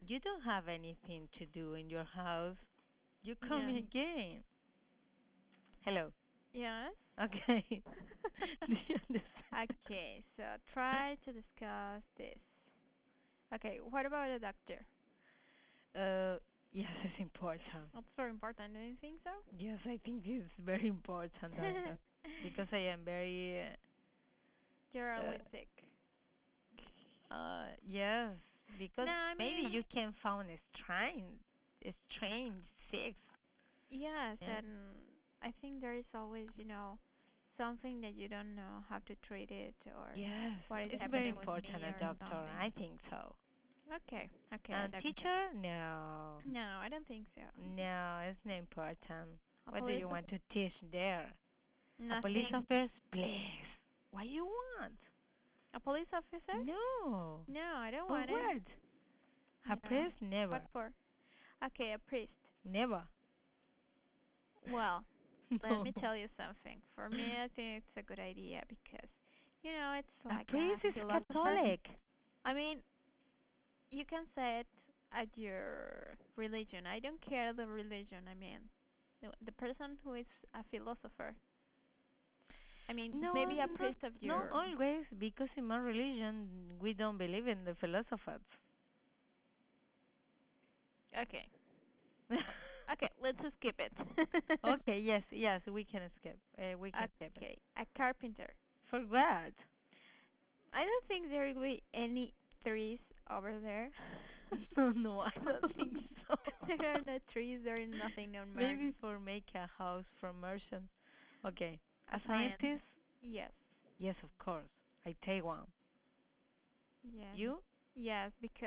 you don't have anything to do in your house. You call Yeah. me again. Hello. Yes. Okay. Do you understand? Okay, so try to discuss this. Okay, what about the doctor? Uh, yes, it's important. That's very important, don't you think so? Yes, I think it's very important, doctor, because I am very You're always uh, sick. yes, because No, I maybe mean, you can find a strange sex. yes, Yeah. and I think there is always, something that you don't know how to treat it or Yes, what is it's very happening with important, me a or doctor. something. I think so. Okay, okay, a And doctor. teacher? No, No, I don't think so. no, it's not important. A What do police you of want to teach there? A police nothing. officer? Please. What you want? A police officer? No. No, I don't For want it. what? A No. priest? What Never. for? Okay, a priest. Never. Well, let me No. tell you something. For me, I think it's a good idea because, it's A like a priest is philosopher. Catholic. I mean, you can say it at your religion. I don't care the religion. I mean, the person who is a philosopher. I mean, No, maybe a not priest of not your. always, because in my religion we don't believe in the philosophers. Okay. Okay, let's skip it. Okay, yes, yes, we can skip. We can skip it. Okay, a carpenter. For what? I don't think there will be any trees over there. No, no, I don't think so. There are no trees, there is nothing on Mars. Maybe for make a house from Martian. Okay, A a science. scientist? Yes. Yes, of course. I take one. Yes. You? Yes, because